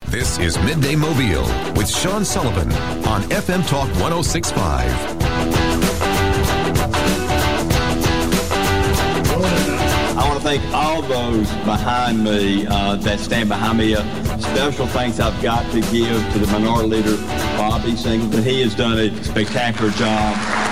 This is Midday Mobile with Sean Sullivan on FM Talk 106.5. I want to thank all those behind me that stand behind me. Special thanks I've got to give to the Minority Leader, Bobby Singleton. He has done a spectacular job.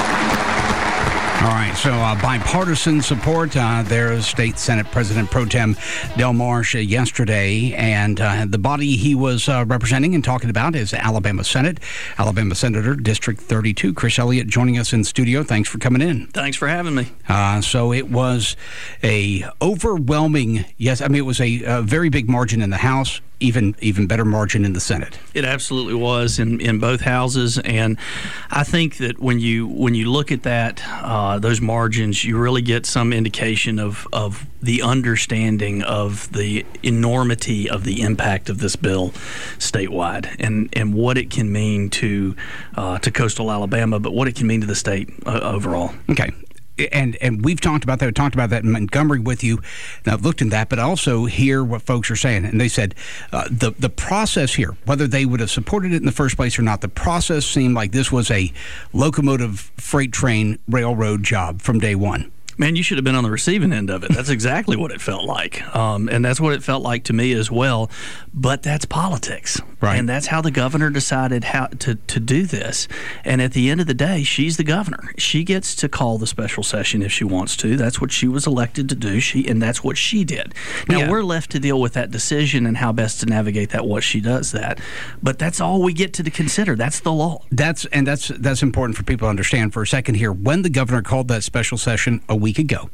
All right, so bipartisan support. There's State Senate President Pro Tem Del Marsh yesterday, and the body he was representing and talking about is Alabama Senate. Alabama Senator District 32, Chris Elliott, joining us in studio. Thanks for coming in. Thanks for having me. So it was a overwhelming, yes, I mean, it was a very big margin in the House. Even better margin in the Senate. It absolutely was in both houses, and I think that when you look at that those margins, you really get some indication of the understanding of the enormity of the impact of this bill statewide, and what it can mean to coastal Alabama, but what it can mean to the state overall. Okay. And we've talked about that. We talked about that in Montgomery with you. And I've looked in that, but I also hear what folks are saying. And they said the process here, whether they would have supported it in the first place or not, the process seemed like this was a locomotive freight train railroad job from day one. Man, you should have been on the receiving end of it. That's exactly what it felt like. And that's what it felt like to me as well. But that's politics. Right. And that's how the governor decided how to do this. And at the end of the day, she's the governor. She gets to call the special session if she wants to. That's what she was elected to do. And that's what she did. Now, we're left to deal with that decision and how best to navigate that, what she does that. But that's all we get to consider. That's the law. That's important for people to understand for a second here. When the governor called that special session a week ago,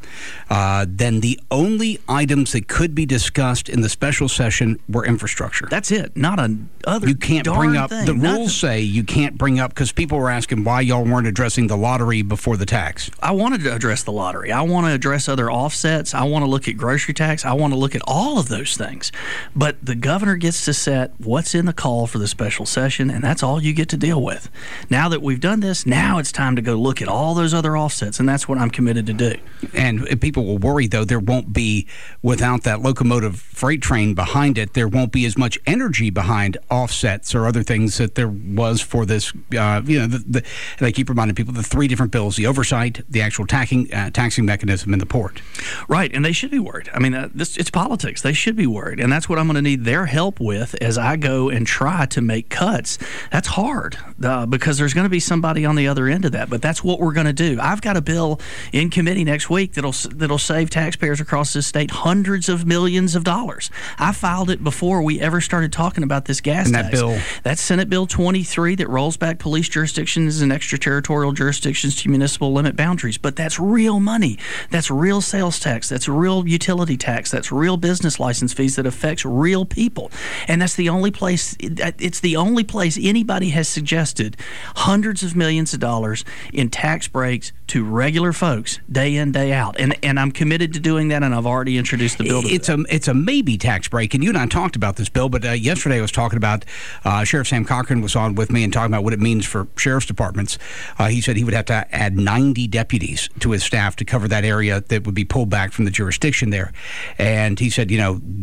then the only items that could be discussed in the special session were infrastructure. That's it. Not another. You can't bring up thing. The rules say you can't bring up, because people were asking why y'all weren't addressing the lottery before the tax. I wanted to address the lottery. I want to address other offsets. I want to look at grocery tax. I want to look at all of those things. But the governor gets to set what's in the call for the special session, and that's all you get to deal with. Now that we've done this, now it's time to go look at all those other offsets, and that's what I'm committed to do. And people will worry, though, there won't be, without that locomotive freight train behind it, there won't be as much energy behind offsets or other things that there was for this. And I keep reminding people the three different bills: the oversight, the actual taxing mechanism, and the port. Right, and they should be worried. I mean, it's politics. They should be worried, and that's what I'm going to need their help with as I go and try to make cuts. That's hard because there's going to be somebody on the other end of that, but that's what we're going to do. I've got a bill in committee next week that'll save taxpayers across this state hundreds of millions of dollars. I filed it before we ever started talking about this gas and tax. That bill, that's Senate Bill 23 that rolls back police jurisdictions and extraterritorial jurisdictions to municipal limit boundaries. But that's real money. That's real sales tax. That's real utility tax. That's real business license fees that affects real people. And that's the only place. It's the only place anybody has suggested hundreds of millions of dollars in tax breaks to regular folks day in, day out. And I'm committed to doing that, and I've already introduced the bill. It's a maybe tax break, and you and I talked about this, Bill, but yesterday I was talking about, Sheriff Sam Cochran was on with me and talking about what it means for sheriff's departments. He said he would have to add 90 deputies to his staff to cover that area that would be pulled back from the jurisdiction there. And he said, we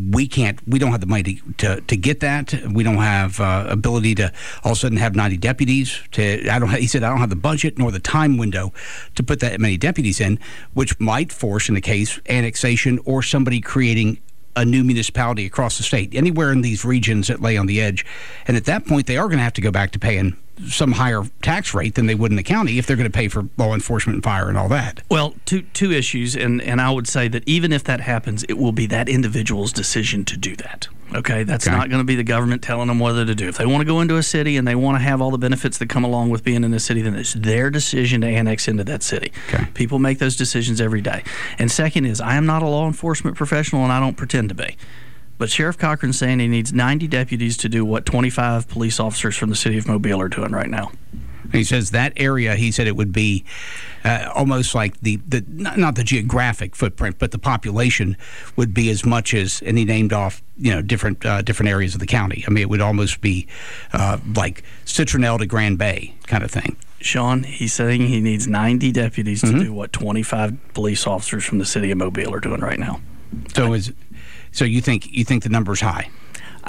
don't have the money to get that. We don't have ability to all of a sudden have 90 deputies. He said, I don't have the budget nor the time window to put that many deputies in, which might force, in the case, annexation or somebody creating a new municipality across the state, anywhere in these regions that lay on the edge. And at that point, they are going to have to go back to paying some higher tax rate than they would in the county if they're going to pay for law enforcement and fire and all that. Well, two issues, and I would say that even if that happens, it will be that individual's decision to do that. Okay, that's not going to be the government telling them whether to do. If they want to go into a city and they want to have all the benefits that come along with being in a city, then it's their decision to annex into that city. Okay. People make those decisions every day. And second is, I am not a law enforcement professional, and I don't pretend to be. But Sheriff Cochran's saying he needs 90 deputies to do what 25 police officers from the city of Mobile are doing right now. He says that area, he said it would be almost like not the geographic footprint, but the population would be as much as, and he named off, different areas of the county. I mean, it would almost be like Citronelle to Grand Bay kind of thing. Sean, he's saying he needs 90 deputies to do what 25 police officers from the city of Mobile are doing right now. So you think the number's high?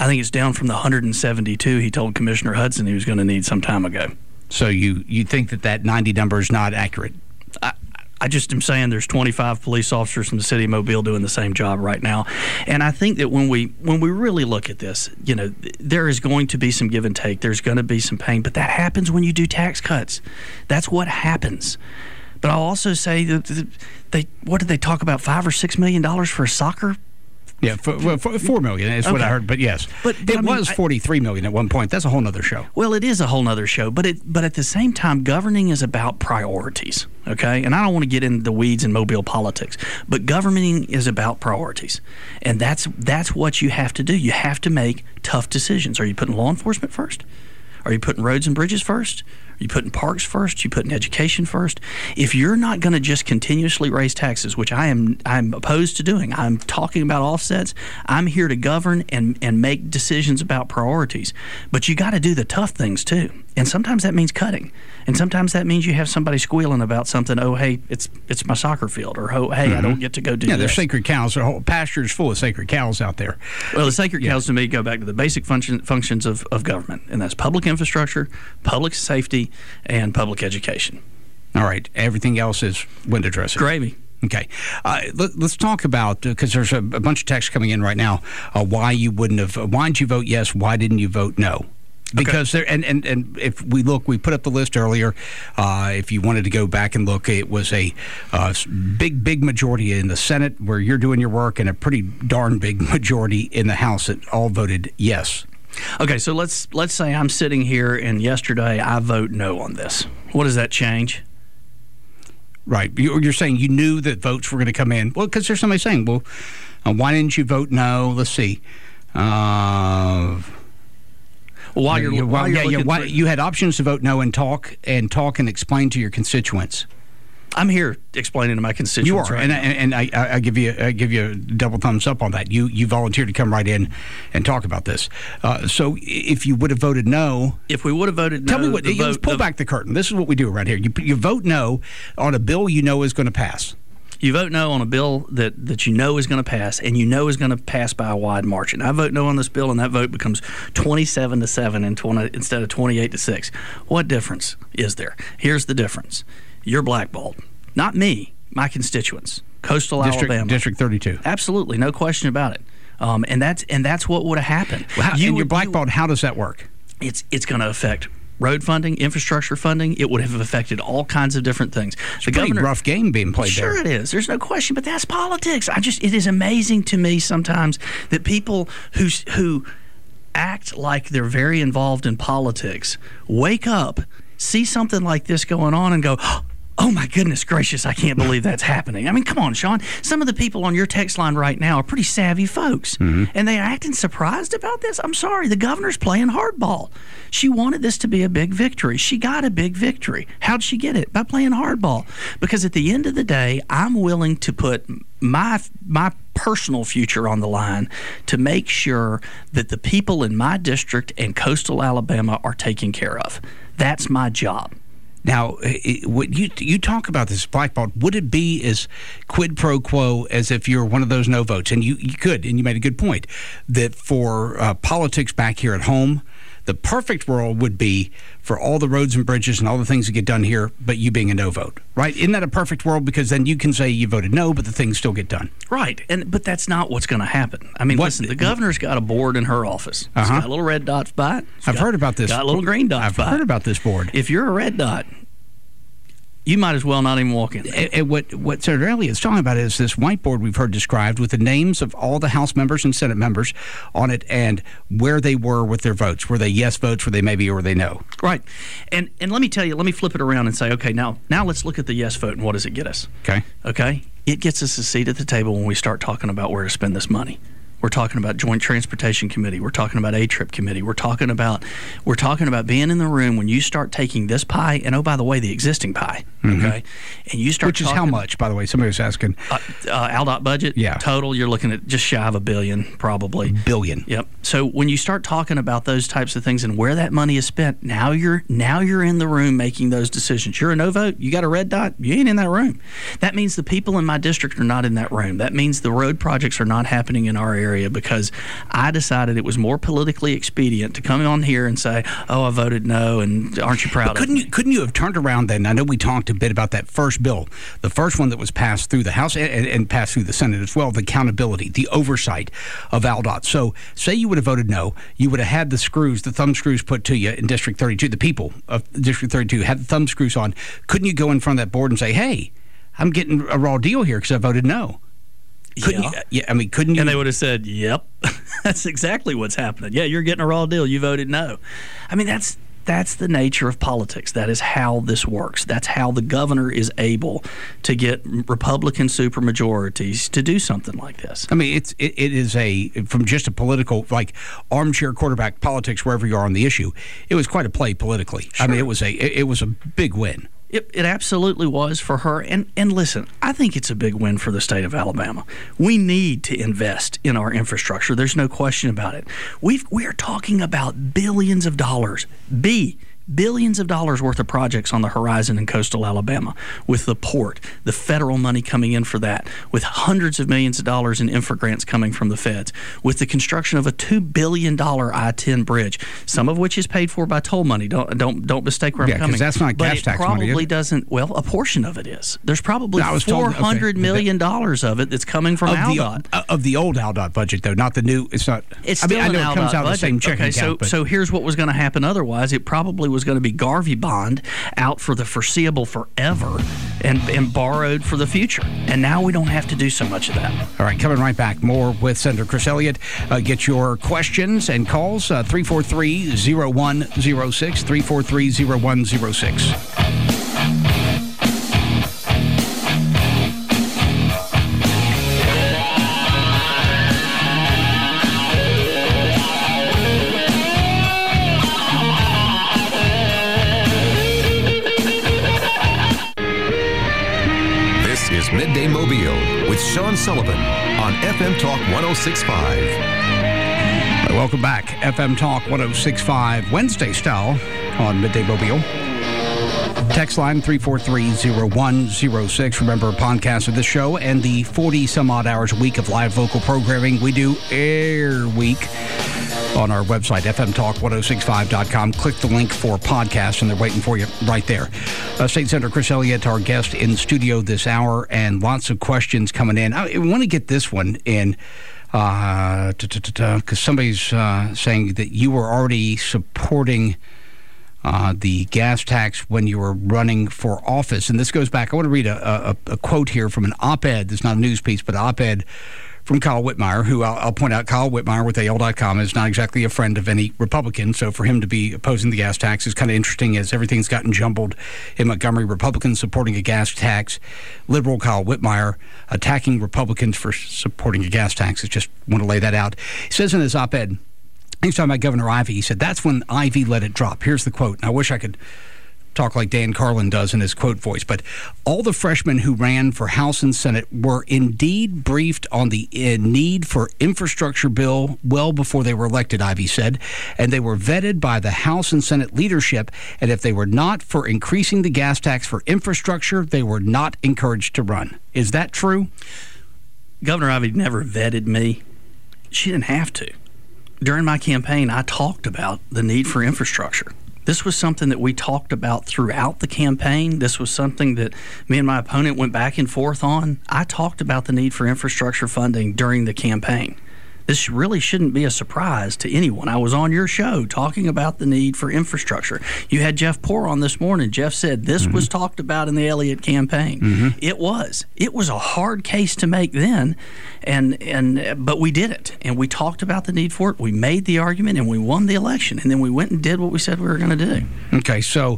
I think it's down from the 172 he told Commissioner Hudson he was going to need some time ago. So you think that 90 number is not accurate? I just am saying there's 25 police officers from the city of Mobile doing the same job right now. And I think that when we really look at this, there is going to be some give and take. There's going to be some pain. But that happens when you do tax cuts. That's what happens. But I'll also say that what did they talk about, $5 or $6 million for a soccer? Yeah, for $4 million is what I heard. But yes, but it was $43 million at one point. That's a whole other show. Well, it is a whole other show. But at the same time, governing is about priorities. Okay, and I don't want to get into the weeds in Mobile politics, but governing is about priorities, and that's what you have to do. You have to make tough decisions. Are you putting law enforcement first? Are you putting roads and bridges first? Are you putting parks first? Are you putting education first? If you're not going to just continuously raise taxes, which I'm opposed to doing, I'm talking about offsets. I'm here to govern and make decisions about priorities. But you got to do the tough things too. And sometimes that means cutting. And sometimes that means you have somebody squealing about something. Oh, hey, it's my soccer field. Or, oh, hey, I don't get to go do this. Yeah, there's sacred cows. The whole pasture is full of sacred cows out there. Well, the sacred cows to me go back to the basic functions of government. And that's public infrastructure, public safety, and public education. All right. Everything else is window dressing. Gravy. Okay. Let's talk about, because there's a bunch of texts coming in right now, why you wouldn't have, why did you vote yes? Why didn't you vote no? Because there, and if we look, we put up the list earlier. If you wanted to go back and look, it was a big majority in the Senate where you're doing your work, and a pretty darn big majority in the House that all voted yes. Okay, so let's say I'm sitting here, and yesterday I vote no on this. What does that change? Right. You're saying you knew that votes were going to come in. Well, because there's somebody saying, well, why didn't you vote no? Let's see. You had options to vote no and talk and explain to your constituents. I'm here explaining to my constituents. You are, right and I give you a double thumbs up on that. You volunteered to come right in and talk about this. So if you would have voted no, if we would have voted no, tell me what. Let's pull back the curtain. This is what we do around here. You vote no on a bill you know is going to pass. You vote no on a bill that you know is going to pass, and you know is going to pass by a wide margin. I vote no on this bill, and that vote becomes 27-7 instead of 28-6. What difference is there? Here's the difference. You're blackballed. Not me, my constituents. Coastal Alabama. District 32. Absolutely, no question about it. And that's what would have happened. You're blackballed. How does that work? It's going to affect road funding, infrastructure funding. It would have affected all kinds of different things. It's a pretty rough game being played there. Sure it is. There's no question, but that's politics. It is amazing to me sometimes that people who act like they're very involved in politics wake up, see something like this going on, and go, oh my goodness gracious, I can't believe that's happening. I mean, come on, Sean. Some of the people on your text line right now are pretty savvy folks, and they're acting surprised about this. I'm sorry, the governor's playing hardball. She wanted this to be a big victory. She got a big victory. How'd she get it? By playing hardball. Because at the end of the day, I'm willing to put my personal future on the line to make sure that the people in my district and coastal Alabama are taken care of. That's my job. Now, you talk about this blackball. Would it be as quid pro quo as if you're one of those no votes? And you could, and you made a good point, that for politics back here at home, the perfect world would be for all the roads and bridges and all the things that get done here, but you being a no vote, right? Isn't that a perfect world? Because then you can say you voted no, but the things still get done. Right, but that's not what's going to happen. I mean, listen, the governor's got a board in her office. It's got little red dots by it. I've heard about this. Got little green dots by it. I've heard about this board. If you're a red dot, you might as well not even walk in. And what Senator Elliott's talking about is this whiteboard we've heard described with the names of all the House members and Senate members on it and where they were with their votes. Were they yes votes, were they maybe, or were they no? Right. And let me tell you, let me flip it around and say, okay, now let's look at the yes vote and what does it get us? Okay? It gets us a seat at the table when we start talking about where to spend this money. We're talking about Joint Transportation Committee. We're talking about A-Trip Committee. We're talking about being in the room when you start taking this pie, and oh, by the way, the existing pie, okay? And you start Which is how much, by the way? Somebody was asking. ALDOT budget, total, you're looking at just shy of $1 billion, probably. Billion. Yep. So when you start talking about those types of things and where that money is spent, now you're in the room making those decisions. You're a no vote. You got a red dot. You ain't in that room. That means the people in my district are not in that room. That means the road projects are not happening in our area. area because I decided it was more politically expedient to come on here and say, "Oh, I voted no," and aren't you proud of me? Couldn't you have turned around then? I know we talked a bit about that first bill, the first one that was passed through the House and passed through the Senate as well, the accountability, the oversight of ALDOT. So say you would have voted no, you would have had the thumb screws put to you in District 32. The people of District 32 had the thumb screws on. Couldn't you go in front of that board and say, "Hey, I'm getting a raw deal here because I voted no"? Couldn't you? I mean, couldn't you? And they would have said, "Yep, that's exactly what's happening. Yeah, you're getting a raw deal. You voted no." I mean, that's the nature of politics. That is how this works. That's how the governor is able to get Republican supermajorities to do something like this. I mean, it is from just a political, like armchair quarterback politics, wherever you are on the issue. It was quite a play politically. Sure. I mean, it was a big win. It absolutely was for her. And listen, I think it's a big win for the state of Alabama. We need to invest in our infrastructure. There's no question about it. We are talking about billions of dollars. Billions of dollars worth of projects on the horizon in coastal Alabama with the port, the federal money coming in for that, with hundreds of millions of dollars in infra grants coming from the feds, with the construction of a $2 billion I-10 bridge, some of which is paid for by toll money. Don't mistake where I'm coming. Because that's not gas tax money. But it probably doesn't. Well, a portion of it is. There's probably $400 million of it that's coming from ALDOT. Of the old ALDOT budget, though, not the new. It's not. It's still an ALDOT budget. It comes out of the same checking account. So here's what was going to happen otherwise. It probably was going to be Garvey bond out for the foreseeable forever and borrowed for the future. And now we don't have to do so much of that. All right, coming right back. More with Senator Chris Elliott. Get your questions and calls, 343-0106, 343-0106. Midday Mobile with Sean Sullivan on FM Talk 106.5. Welcome back. FM Talk 106.5, Wednesday style on Midday Mobile. Text line 343-0106. Remember, a podcast of this show and the 40-some-odd hours a week of live vocal programming we do every week on our website, fmtalk1065.com. Click the link for podcasts, and they're waiting for you right there. State Senator Chris Elliott, our guest in studio this hour, and lots of questions coming in. I want to get this one in because somebody's saying that you were already supporting the gas tax when you were running for office. And this goes back. I want to read a quote here from an op-ed. It's not a news piece, but an op-ed from Kyle Whitmire, who I'll point out, Kyle Whitmire with AL.com is not exactly a friend of any Republican. So for him to be opposing the gas tax is kind of interesting, as everything's gotten jumbled in Montgomery. Republicans supporting a gas tax. Liberal Kyle Whitmire attacking Republicans for supporting a gas tax. I just want to lay that out. He says in his op-ed, he's talking about Governor Ivey. He said, "That's when Ivey let it drop." Here's the quote. And I wish I could talk like Dan Carlin does in his quote voice, but all the freshmen who ran for House and Senate were indeed briefed on the need for infrastructure bill well before they were elected, Ivey said, and they were vetted by the House and Senate leadership, and if they were not for increasing the gas tax for infrastructure, they were not encouraged to run. Is that true? Governor Ivey never vetted me. She didn't have to. During my campaign, I talked about the need for infrastructure. This was something that we talked about throughout the campaign. This was something that me and my opponent went back and forth on. I talked about the need for infrastructure funding during the campaign. This really shouldn't be a surprise to anyone. I was on your show talking about the need for infrastructure. You had Jeff Poore on this morning. Jeff said this was talked about in the Elliott campaign. It was. It was a hard case to make then, but we did it. And we talked about the need for it. We made the argument, and we won the election. And then we went and did what we said we were going to do. Okay, so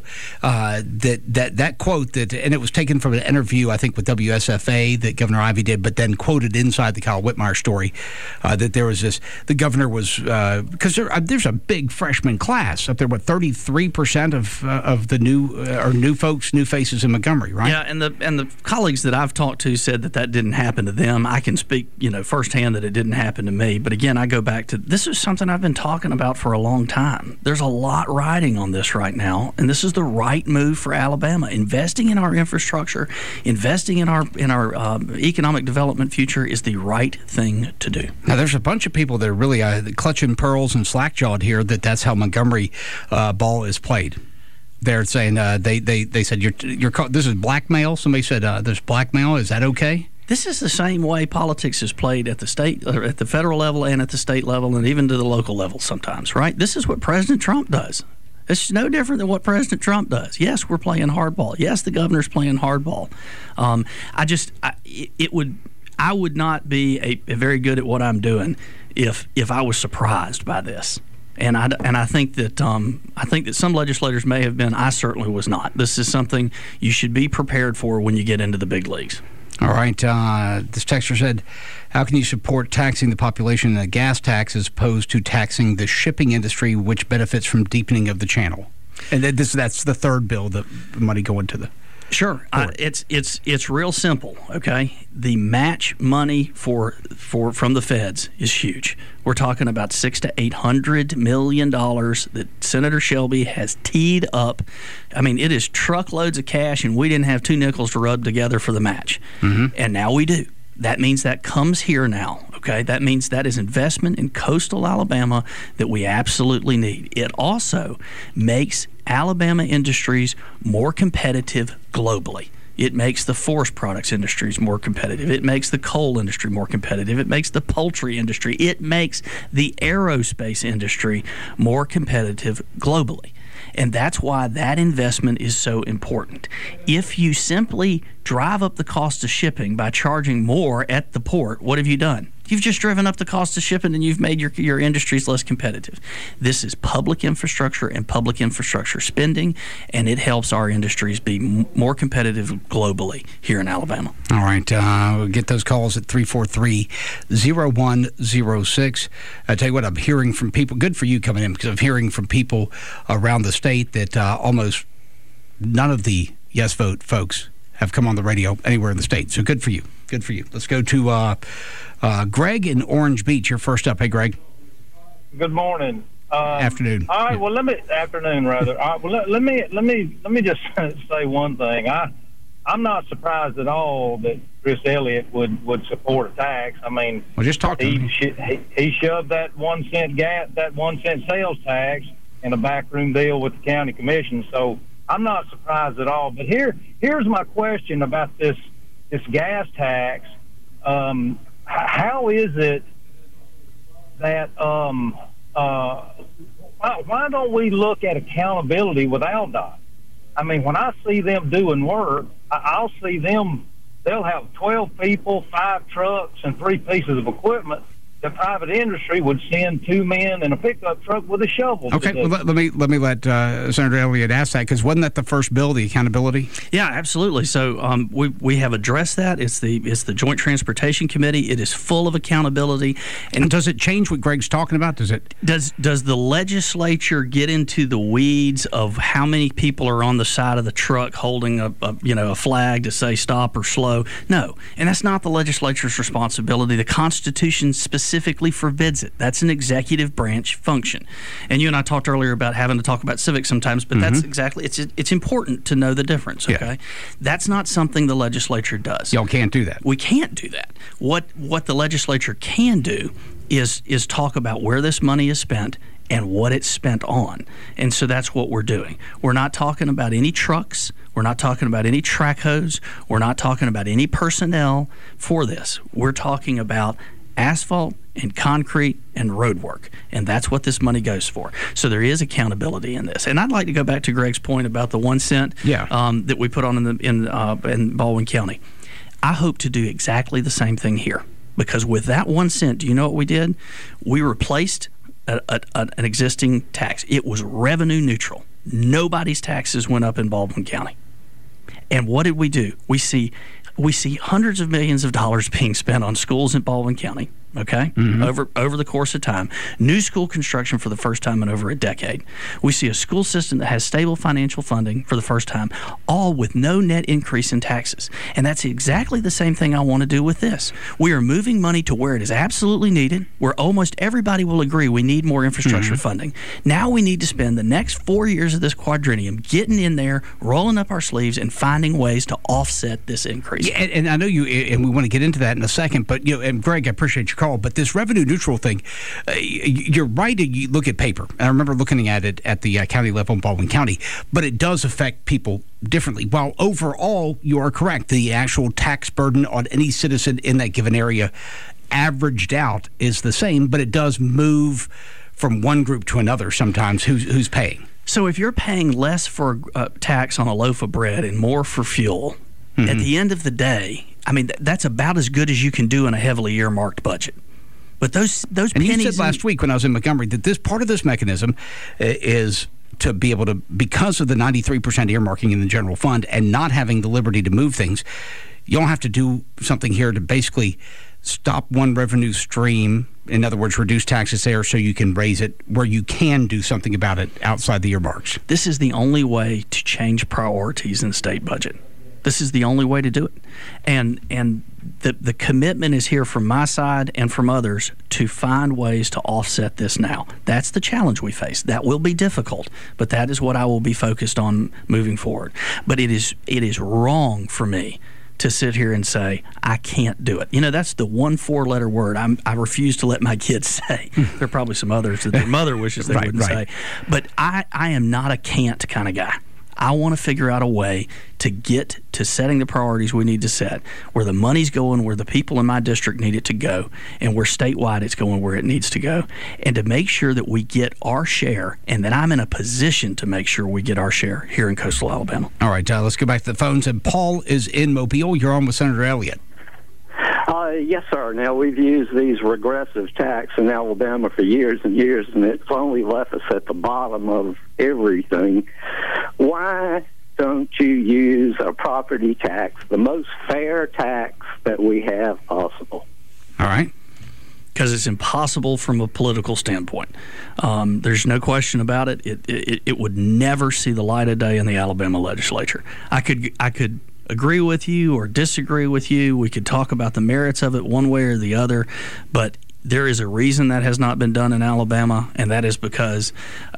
that quote, and it was taken from an interview, I think, with WSFA that Governor Ivey did, but then quoted inside the Kyle Whitmire story, that there was this, the governor was, because there's a big freshman class up there, 33% of the new folks, new faces in Montgomery, right? Yeah, and the colleagues that I've talked to said that didn't happen to them. I can speak, firsthand that it didn't happen to me. But again, I go back to, this is something I've been talking about for a long time. There's a lot riding on this right now, and this is the right move for Alabama. Investing in our infrastructure, investing in our economic development future is the right thing to do. Now, there's a bunch of people that are really clutching pearls and slack-jawed here that's how Montgomery ball is played. They're saying they said you're this is blackmail. Somebody said there's blackmail. Is that okay? This is the same way politics is played at the state, or at the federal level, and at the state level, and even to the local level sometimes, right? This is what President Trump does. It's no different than what President Trump does. Yes, we're playing hardball. Yes, the governor's playing hardball. I would not be a very good at what I'm doing if I was surprised by this. And I think that some legislators may have been. I certainly was not. This is something you should be prepared for when you get into the big leagues. All right. This texter said, how can you support taxing the population in a gas tax as opposed to taxing the shipping industry, which benefits from deepening of the channel? And that's the third bill, the money going to the... Sure. It's real simple, okay? The match money from the feds is huge. We're talking about $600 to $800 million that Senator Shelby has teed up. I mean, it is truckloads of cash, and we didn't have two nickels to rub together for the match. Mm-hmm. And now we do. That means that comes here now, okay? That means that is investment in coastal Alabama that we absolutely need. It also makes Alabama industries more competitive globally. It makes the forest products industries more competitive. It makes the coal industry more competitive. It makes the poultry industry. It makes the aerospace industry more competitive globally. And that's why that investment is so important. If you simply drive up the cost of shipping by charging more at the port, what have you done? You've just driven up the cost of shipping, and you've made your industries less competitive. This is public infrastructure and public infrastructure spending, and it helps our industries be more competitive globally here in Alabama. All right. We'll get those calls at 343-0106. I tell you what, I'm hearing from people. Good for you coming in, because I'm hearing from people around the state that almost none of the yes vote folks have come on the radio anywhere in the state. So good for you. Good for you. Let's go to Greg in Orange Beach. You're first up. Hey, Greg. Good morning. Afternoon. All right. Well, afternoon rather. All right, well, let me just say one thing. I'm not surprised at all that Chris Elliott would support a tax. I mean, well, just talk to him. He shoved that 1 cent sales tax in a backroom deal with the county commission. So I'm not surprised at all. But here's my question about this gas tax. How is it that why don't we look at accountability with ALDOT? I mean, when I see them doing work, I'll see them. They'll have 12 people, 5 trucks, and 3 pieces of equipment. The private industry would send 2 men in a pickup truck with a shovel. Okay, well, let me let Senator Elliott ask that, because wasn't that the first bill, the accountability? Yeah, absolutely. So we have addressed that. It's the Joint Transportation Committee. It is full of accountability. And does it change what Greg's talking about? Does the legislature get into the weeds of how many people are on the side of the truck holding a flag to say stop or slow? No, and that's not the legislature's responsibility. The Constitution specifically forbids it. That's an executive branch function. And you and I talked earlier about having to talk about civics sometimes, but that's exactly, it's important to know the difference, okay? Yeah. That's not something the legislature does. Y'all can't do that. We can't do that. What the legislature can do is talk about where this money is spent and what it's spent on. And so that's what we're doing. We're not talking about any trucks. We're not talking about any track hose. We're not talking about any personnel for this. We're talking about asphalt and concrete and road work, and that's what this money goes for. So there is accountability in this. And I'd like to go back to Greg's point about the 1 cent that we put on in Baldwin County. I hope to do exactly the same thing here, because with that 1 cent, do you know what we did? We replaced an existing tax. It was revenue neutral. Nobody's taxes went up in Baldwin County. And what did we do? We see hundreds of millions of dollars being spent on schools in Baldwin County, okay, over the course of time. New school construction for the first time in over a decade. We see a school system that has stable financial funding for the first time, all with no net increase in taxes. And that's exactly the same thing I want to do with this. We are moving money to where it is absolutely needed, where almost everybody will agree we need more infrastructure funding. Now we need to spend the next 4 years of this quadrennium getting in there, rolling up our sleeves, and finding ways to offset this increase. Yeah, and I know you, and we want to get into that in a second, but and Greg, I appreciate your call. But this revenue neutral thing, you're right. You look at paper. I remember looking at it at the county level in Baldwin County, but it does affect people differently. While overall, you are correct. The actual tax burden on any citizen in that given area averaged out is the same, but it does move from one group to another sometimes. Who's paying? So if you're paying less for tax on a loaf of bread and more for fuel, at the end of the day, I mean, that's about as good as you can do in a heavily earmarked budget. But those and pennies. You said last week when I was in Montgomery that this part of this mechanism is to be able to, because of the 93% earmarking in the general fund and not having the liberty to move things, you don't have to do something here to basically stop one revenue stream. In other words, reduce taxes there so you can raise it where you can do something about it outside the earmarks. This is the only way to change priorities in the state budget. This is the only way to do it. And the commitment is here from my side and from others to find ways to offset this now. That's the challenge we face. That will be difficult, but that is what I will be focused on moving forward. But it is wrong for me to sit here and say, I can't do it. You know, that's the one 4-letter word I refuse to let my kids say. There are probably some others that their mother wishes they wouldn't say. But I am not a can't kind of guy. I want to figure out a way to get to setting the priorities we need to set, where the money's going, where the people in my district need it to go, and where statewide it's going where it needs to go, and to make sure that we get our share, and that I'm in a position to make sure we get our share here in coastal Alabama. All right, let's go back to the phones. And Paul is in Mobile. You're on with Senator Elliott. Yes, sir. Now, we've used these regressive tax in Alabama for years and years, and it's only left us at the bottom of everything. Why don't you use a property tax, the most fair tax that we have possible? All right. Because it's impossible from a political standpoint. There's no question about it. It would never see the light of day in the Alabama legislature. I could agree with you or disagree with you. We could talk about the merits of it one way or the other, but there is a reason that has not been done in Alabama, and that is because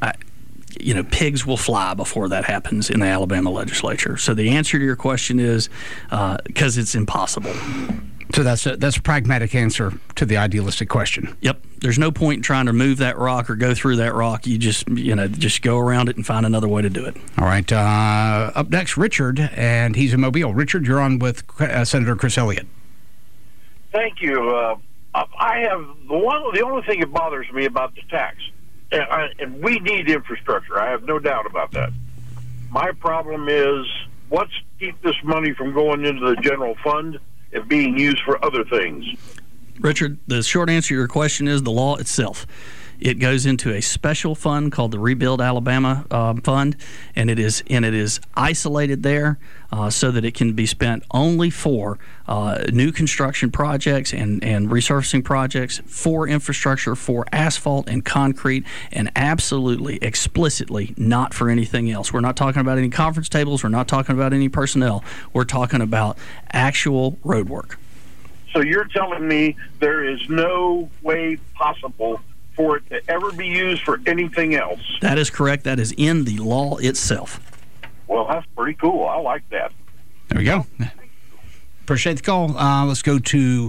pigs will fly before that happens in the Alabama legislature. So the answer to your question is because it's impossible. So that's a pragmatic answer to the idealistic question. Yep. There's no point in trying to move that rock or go through that rock. You just go around it and find another way to do it. All right. Up next, Richard, and he's in Mobile. Richard, you're on with Senator Chris Elliott. Thank you. I have the only thing that bothers me about the tax, and we need infrastructure. I have no doubt about that. My problem is what's keep this money from going into the general fund and being used for other things. Richard, the short answer to your question is the law itself. It goes into a special fund called the Rebuild Alabama Fund, and it is isolated there so that it can be spent only for new construction projects and resurfacing projects, for infrastructure, for asphalt and concrete, and absolutely, explicitly not for anything else. We're not talking about any conference tables. We're not talking about any personnel. We're talking about actual road work. So you're telling me there is no way possible for it to ever be used for anything else? That is correct. That is in the law itself. Well, that's pretty cool. I like that. There we go. Appreciate the call. Let's go to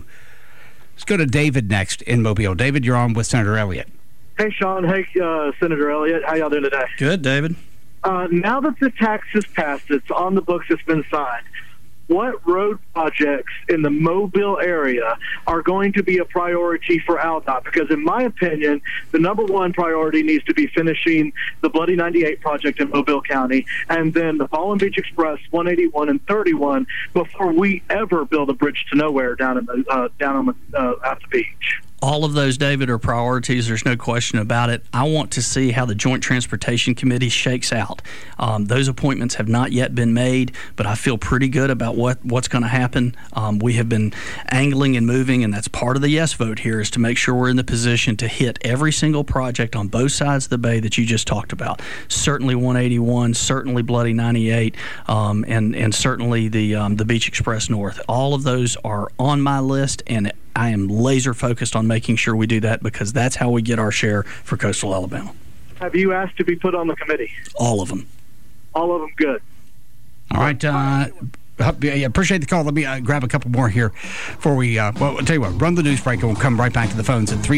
David next in Mobile. David, you're on with Senator Elliott. Hey, Sean. Hey, Senator Elliott. How y'all doing today? Good, David. Now that the tax is passed, it's on the books, it's been signed, what road projects in the Mobile area are going to be a priority for AlDOT? Because in my opinion, the number one priority needs to be finishing the Bloody 98 project in Mobile County, and then the Fallen Beach Express 181 and 31 before we ever build a bridge to nowhere down at the beach. All of those, David, are priorities. There's no question about it. I want to see how the Joint Transportation Committee shakes out. Those appointments have not yet been made, but I feel pretty good about what's going to happen. We have been angling and moving, and that's part of the yes vote here, is to make sure we're in the position to hit every single project on both sides of the bay that you just talked about. Certainly 181, certainly Bloody 98, and certainly the Beach Express North. All of those are on my list, and I am laser focused on making sure we do that, because that's how we get our share for coastal Alabama. Have you asked to be put on the committee? All of them. All of them, good. All right. Yeah, appreciate the call. Let me grab a couple more here before we, well, I'll tell you what, run the news break and we'll come right back to the phones at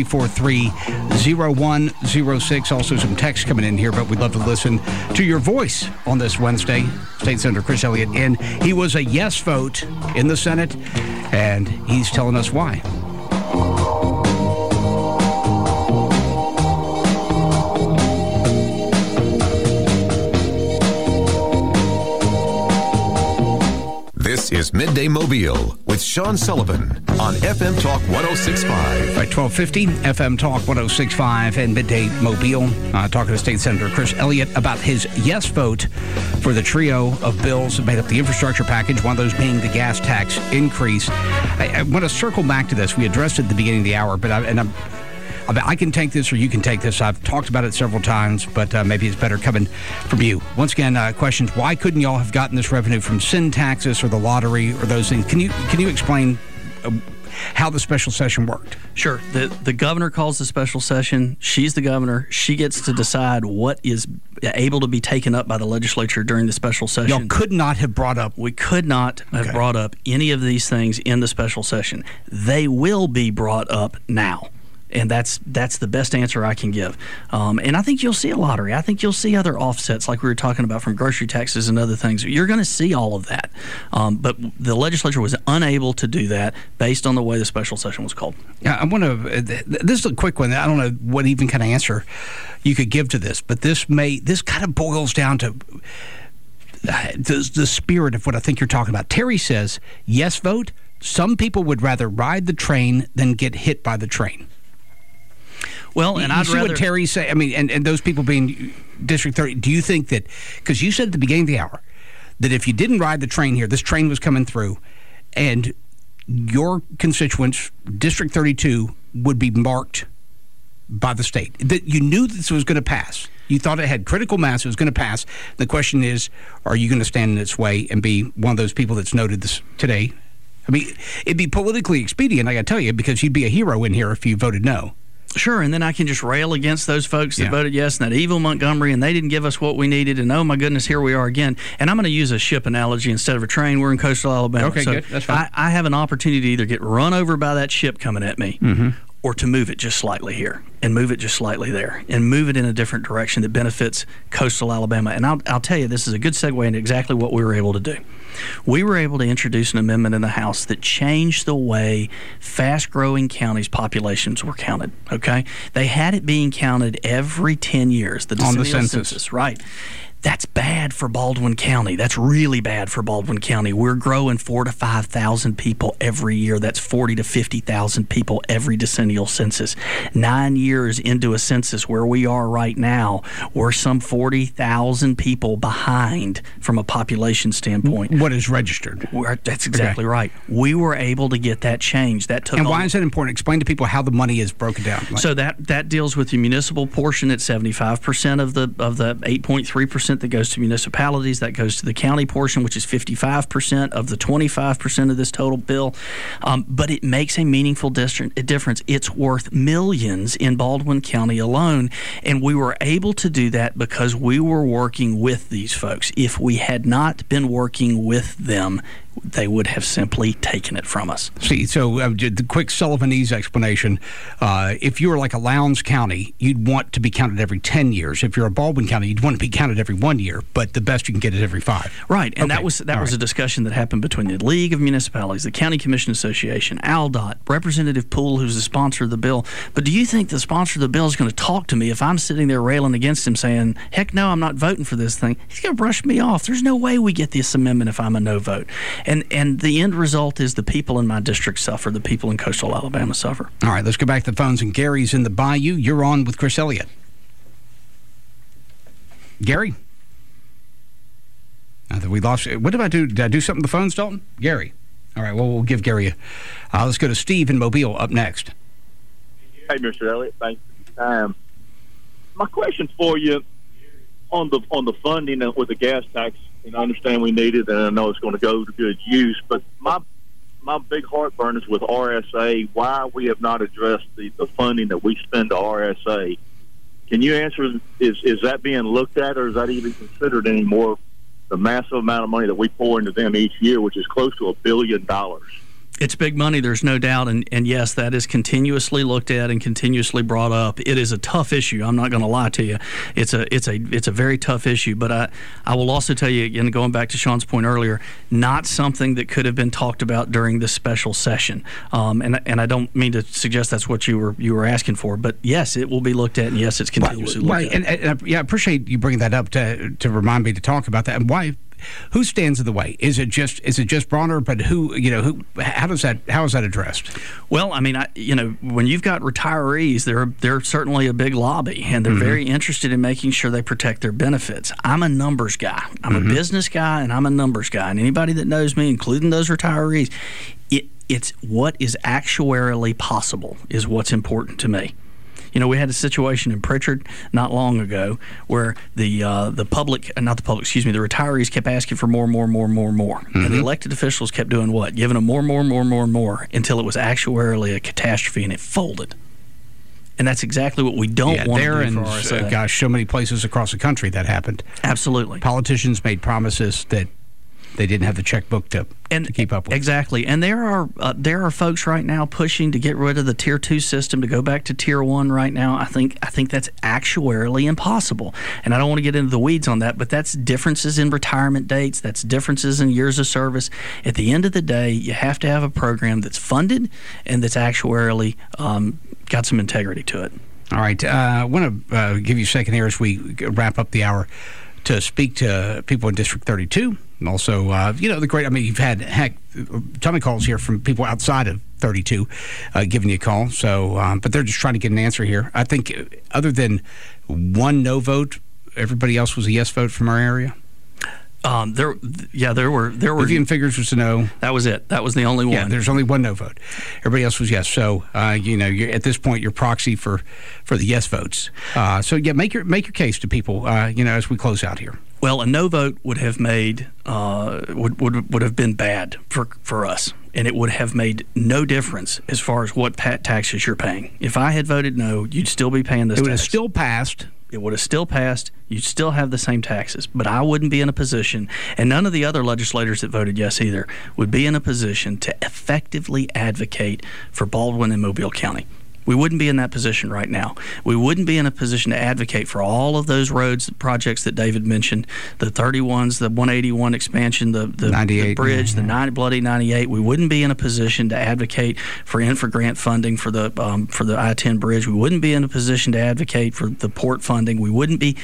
343-0106. Also some text coming in here, but we'd love to listen to your voice on this Wednesday. State Senator Chris Elliott, and he was a yes vote in the Senate, and he's telling us why. This is Midday Mobile with Sean Sullivan on FM Talk 106.5. By 1250, FM Talk 106.5 and Midday Mobile. Talking to State Senator Chris Elliott about his yes vote for the trio of bills that made up the infrastructure package, one of those being the gas tax increase. I want to circle back to this. We addressed it at the beginning of the hour, but I can take this or you can take this. I've talked about it several times, but maybe it's better coming from you. Once again, questions, why couldn't y'all have gotten this revenue from sin taxes or the lottery or those things? Can you explain how the special session worked? Sure. The governor calls the special session. She's the governor. She gets to decide what is able to be taken up by the legislature during the special session. Y'all could not have brought up. We could not have brought up any of these things in the special session. They will be brought up now. And that's the best answer I can give. And I think you'll see a lottery. I think you'll see other offsets like we were talking about from grocery taxes and other things. You're going to see all of that. But the legislature was unable to do that based on the way the special session was called. Yeah, I want to. This is a quick one. I don't know what even kind of answer you could give to this, but this kind of boils down to the spirit of what I think you're talking about. Terry says, yes vote. Some people would rather ride the train than get hit by the train. Well, and I'd see rather what Terry say. I mean, and those people being District 30. Do you think that because you said at the beginning of the hour that if you didn't ride the train here, this train was coming through, and your constituents, District 32, would be marked by the state, that you knew this was going to pass. You thought it had critical mass. It was going to pass. The question is, are you going to stand in its way and be one of those people that's noted this today? I mean, it'd be politically expedient, I got to tell you, because you'd be a hero in here if you voted no. Sure, and then I can just rail against those folks that voted yes, and that evil Montgomery, and they didn't give us what we needed, and oh my goodness, here we are again. And I'm going to use a ship analogy instead of a train. We're in coastal Alabama. Okay, so good. That's fine. I have an opportunity to either get run over by that ship coming at me or to move it just slightly here and move it just slightly there and move it in a different direction that benefits coastal Alabama. And I'll tell you, this is a good segue into exactly what we were able to do. We were able to introduce an amendment in the House that changed the way fast-growing counties' populations were counted, okay? They had it being counted every 10 years. On the census. Right. That's bad for Baldwin County. That's really bad for Baldwin County. We're growing 4,000 to 5,000 people every year. That's 40,000 to 50,000 people every decennial census. 9 years into a census where we are right now, we're some 40,000 people behind from a population standpoint. What is registered? That's exactly right. We were able to get that changed. That took. And why is that important? Explain to people how the money is broken down. So that deals with the municipal portion at 75% of the 8.3% that goes to municipalities. That goes to the county portion, which is 55% of the 25% of this total bill. But it makes a meaningful difference. It's worth millions in Baldwin County alone, and we were able to do that because we were working with these folks. If we had not been working with them, they would have simply taken it from us. See, so the quick Sullivanese explanation, if you were like a Lowndes County, you'd want to be counted every 10 years. If you're a Baldwin County, you'd want to be counted every 1 year, but the best you can get is every 5. Right, and that was a discussion that happened between the League of Municipalities, the County Commission Association, ALDOT, Representative Poole, who's the sponsor of the bill. But do you think the sponsor of the bill is going to talk to me if I'm sitting there railing against him saying, heck no, I'm not voting for this thing? He's going to brush me off. There's no way we get this amendment if I'm a no vote. And the end result is the people in my district suffer. The people in coastal Alabama suffer. All right, let's go back to the phones. And Gary's in the Bayou. You're on with Chris Elliott. Gary? We lost. What did I do? Did I do something to the phones, Dalton? Gary. All right, well, we'll give Gary let's go to Steve in Mobile up next. Hey, Mr. Elliott. Thanks for your time. My question for you on the funding with the gas tax, and I understand we need it, and I know it's going to go to good use, but my big heartburn is with RSA, why we have not addressed the funding that we spend to RSA. Can you answer, is that being looked at, or is that even considered anymore the massive amount of money that we pour into them each year, which is close to $1 billion. It's big money, there's no doubt, and yes, that is continuously looked at and continuously brought up. It is a tough issue. I'm not going to lie to you. It's a very tough issue. But I will also tell you again, going back to Sean's point earlier, not something that could have been talked about during this special session. And I don't mean to suggest that's what you were asking for, but yes, it will be looked at, and yes, it's continuously looked at. And I appreciate you bringing that up to remind me to talk about that. And why? Who stands in the way? Is it just Bronner? But how is that addressed? Well, I mean, when you've got retirees, they're certainly a big lobby, and they're very interested in making sure they protect their benefits. I'm a numbers guy. I'm a business guy, and I'm a numbers guy. And anybody that knows me, including those retirees, it's what is actuarially possible is what's important to me. We had a situation in Pritchard not long ago where the retirees kept asking for more. And the elected officials kept doing what? Giving them more until it was actuarially a catastrophe and it folded. And that's exactly what we don't want to do for RSA. Gosh, so many places across the country that happened. Absolutely. Politicians made promises that they didn't have the checkbook to keep up with. Exactly. And there are folks right now pushing to get rid of the Tier 2 system to go back to Tier 1 right now. I think that's actuarially impossible. And I don't want to get into the weeds on that, but that's differences in retirement dates. That's differences in years of service. At the end of the day, you have to have a program that's funded and that's actuarially got some integrity to it. All right. I want to give you a second here as we wrap up the hour to speak to people in District 32. And also, you've had a ton of calls here from people outside of 32 giving you a call. So, but they're just trying to get an answer here. I think other than one no vote, everybody else was a yes vote from our area. There were. Vivian Figures was a no. That was it. That was the only one. Yeah, there's only one no vote. Everybody else was yes. So, you're at this point, you're proxy for the yes votes. Make your case to people. As we close out here. Well, a no vote would have made would have been bad for us, and it would have made no difference as far as what taxes you're paying. If I had voted no, you'd still be paying this. It would have still passed. It would have still passed. You'd still have the same taxes, but I wouldn't be in a position, and none of the other legislators that voted yes either, would be in a position to effectively advocate for Baldwin and Mobile County. We wouldn't be in that position right now. We wouldn't be in a position to advocate for all of those roads projects that David mentioned, the 31s, the 181 expansion, the bridge, the Bloody 98. We wouldn't be in a position to advocate for infra grant funding for the I-10 bridge. We wouldn't be in a position to advocate for the port funding. We wouldn't be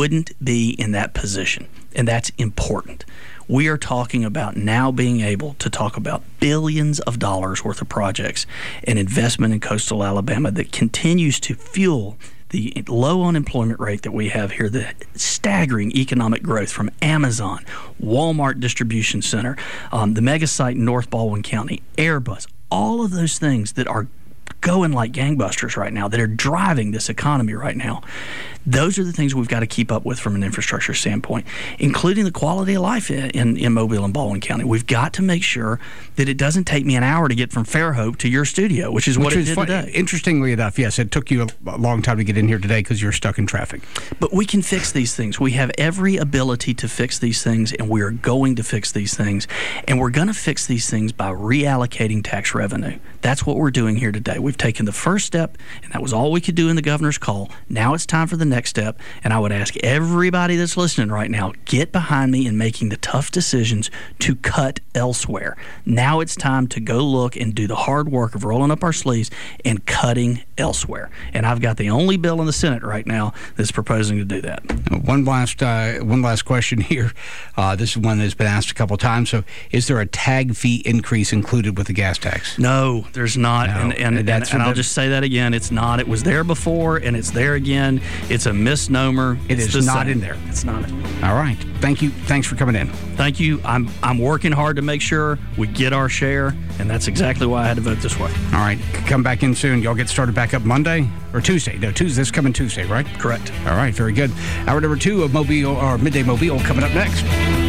in that position, and that's important. We are talking about now being able to talk about billions of dollars worth of projects and investment in coastal Alabama that continues to fuel the low unemployment rate that we have here, the staggering economic growth from Amazon, Walmart Distribution Center, the mega site in North Baldwin County, Airbus, all of those things that are going like gangbusters right now, that are driving this economy right now. Those are the things we've got to keep up with from an infrastructure standpoint, including the quality of life in Mobile and Baldwin County. We've got to make sure that it doesn't take me an hour to get from Fairhope to your studio, which is what it did today. Interestingly enough, yes, it took you a long time to get in here today because you're stuck in traffic. But we can fix these things. We have every ability to fix these things, and we are going to fix these things. And we're going to fix these things by reallocating tax revenue. That's what we're doing here today. We've taken the first step, and that was all we could do in the governor's call. Now it's time for the next step, and I would ask everybody that's listening right now, get behind me in making the tough decisions to cut elsewhere. Now it's time to go look and do the hard work of rolling up our sleeves and cutting elsewhere. And I've got the only bill in the Senate right now that's proposing to do that. One last question here. This is one that's been asked a couple of times. So is there a tag fee increase included with the gas tax? No, there's not. No. And I'll just say that again. It's not. It was there before, and it's there again. It's a misnomer. It is not in there. It's not. All right. Thank you. Thanks for coming in. Thank you. I'm working hard to make sure we get our share, and that's exactly why I had to vote this way. All right. Come back in soon. Y'all get started back up Monday or Tuesday? No, Tuesday. This coming Tuesday, right? Correct. All right. Very good. Hour number 2 of Midday Mobile coming up next.